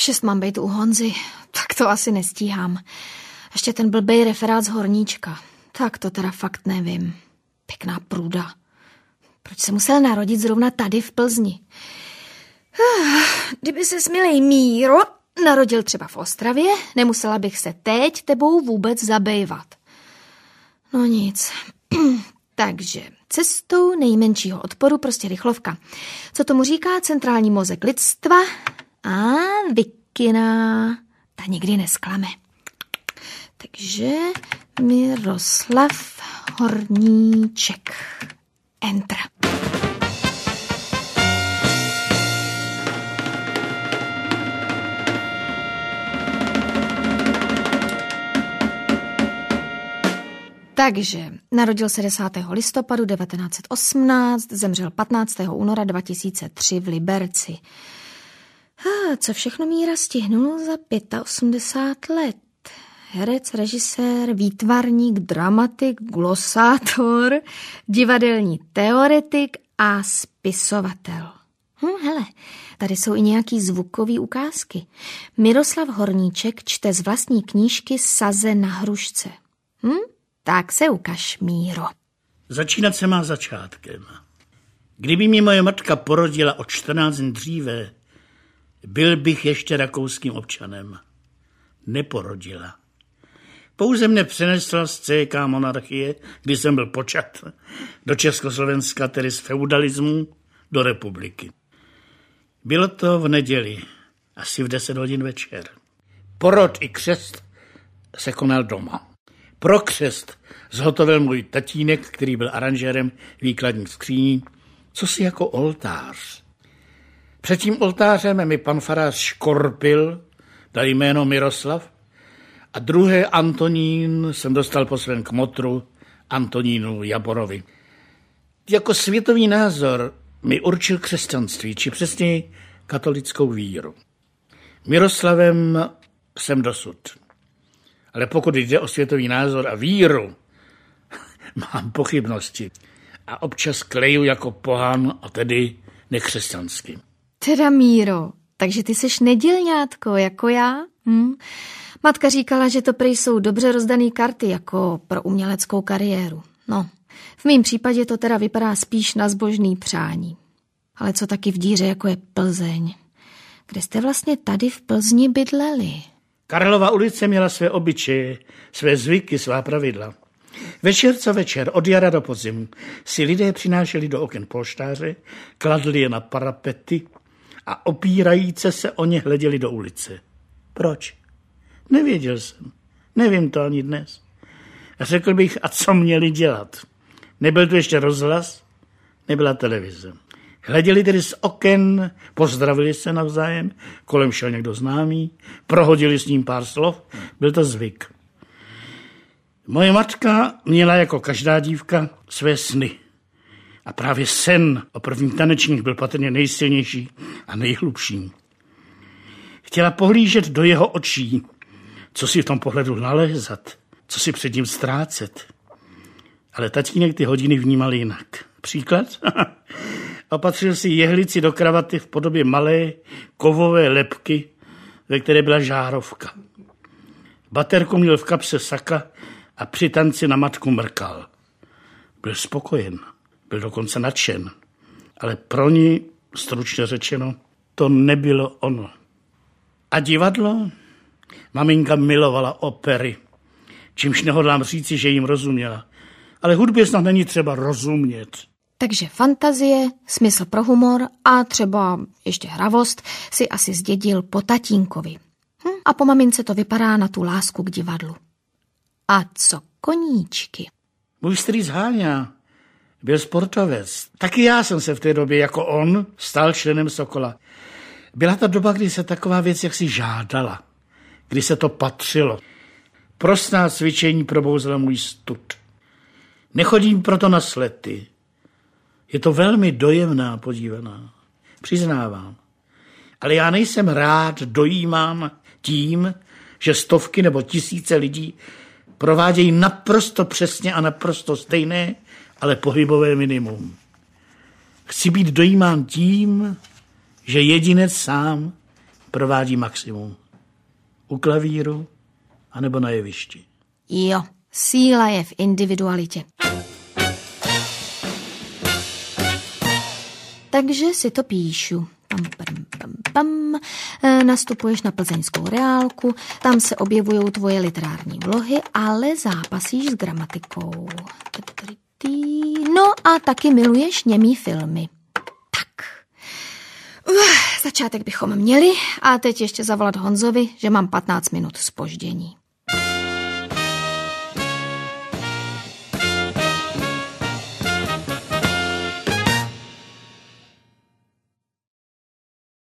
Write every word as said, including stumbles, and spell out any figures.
šest mám být u Honzy, tak to asi nestíhám. Ještě ten blbej referát z Horníčka. Tak to teda fakt nevím. Pěkná průda. Proč se musel narodit zrovna tady v Plzni? Kdyby se milej Míro narodil třeba v Ostravě, nemusela bych se teď tebou vůbec zabývat. No nic. Takže cestou nejmenšího odporu prostě rychlovka. Co tomu říká centrální mozek lidstva? A Vikina. Ta nikdy nesklame. Takže Miroslav Horníček. Enter. Takže narodil se desátého listopadu devatenáct set osmnáct, zemřel patnáctého února dva tisíce tři v Liberci. A co všechno Míra stihnul za osmdesát pět let? Herec, režisér, výtvarník, dramatik, glosátor, divadelní teoretik a spisovatel. Hm, hele, tady jsou i nějaký zvukový ukázky. Miroslav Horníček čte z vlastní knížky Saze na hrušce. Hm? Tak se ukaž, Míro. Začínat se má začátkem. Kdyby mě moje matka porodila o čtrnáct dní dříve, byl bych ještě rakouským občanem. Neporodila. Pouze mne přenesla z C K monarchie, kdy jsem byl počat, do Československa, tedy z feudalismu, do republiky. Bylo to v neděli, asi v deset hodin večer. Porod i křest se konal doma. Pro křest zhotovil můj tatínek, který byl aranžérem výkladních skříní, co si jako oltář. Před tím oltářem mi pan farář škorpil, dal jméno Miroslav, a druhé Antonín jsem dostal po svém kmotru Antonínu Jaborovi. Jako světový názor mi určil křesťanství, či přesněji katolickou víru. Miroslavem jsem dosud. Ale pokud jde o světový názor a víru, mám pochybnosti. A občas kleju jako pohán, a tedy nekřesťansky. Teda Míro, takže ty seš nedělňátko, jako já? Hm? Matka říkala, že to prý jsou dobře rozdaný karty, jako pro uměleckou kariéru. No, v mém případě to teda vypadá spíš na zbožný přání. Ale co taky v díře, jako je Plzeň? Kde jste vlastně tady v Plzni bydleli? Karlova ulice měla své obyčeje, své zvyky, svá pravidla. Večer co večer, od jara do podzimu, si lidé přinášeli do oken polštáře, kladli je na parapety a opírajíce se o ně hleděli do ulice. Proč? Nevěděl jsem. Nevím to ani dnes. Řekl bych, a co měli dělat? Nebyl tu ještě rozhlas, nebyla televize. Hleděli tedy z oken, pozdravili se navzájem, kolem šel někdo známý, prohodili s ním pár slov, byl to zvyk. Moje matka měla jako každá dívka své sny. A právě sen o prvních tanečních byl patrně nejsilnější a nejhlubší. Chtěla pohlížet do jeho očí, co si v tom pohledu nalézat, co si před ním ztrácet. Ale tatínek ty hodiny vnímal jinak. Příklad? Opatřil si jehlici do kravaty v podobě malé kovové lebky, ve které byla žárovka. Baterku měl v kapse saka a při tanci na matku mrkal. Byl spokojen, byl dokonce nadšen, ale pro ní, stručně řečeno, to nebylo ono. A divadlo? Maminka milovala opery, čímž nehodlám říci, že jim rozuměla. Ale hudbě snad není třeba rozumět. Takže fantazie, smysl pro humor a třeba ještě hravost si asi zdědil po tatínkovi. Hm? A po mamince to vypadá na tu lásku k divadlu. A co koníčky? Můj strýc Háňa byl sportovec. Taky já jsem se v té době jako on stal členem Sokola. Byla ta doba, kdy se taková věc jaksi žádala, kdy se to patřilo. Prostá cvičení probouzela můj stud. Nechodím proto na slety. Je to velmi dojemná podívaná, přiznávám. Ale já nejsem rád dojímám tím, že stovky nebo tisíce lidí provádějí naprosto přesně a naprosto stejné, ale pohybové minimum. Chci být dojímán tím, že jedinec sám provádí maximum. U klavíru anebo na jevišti. Jo, síla je v individualitě. Takže si to píšu. Pam, pam, pam, pam. E, nastupuješ na plzeňskou reálku, tam se objevují tvoje literární vlohy, ale zápasíš s gramatikou. No a taky miluješ němý filmy. Tak. Uf, začátek bychom měli a teď ještě zavolat Honzovi, že mám patnáct minut zpoždění.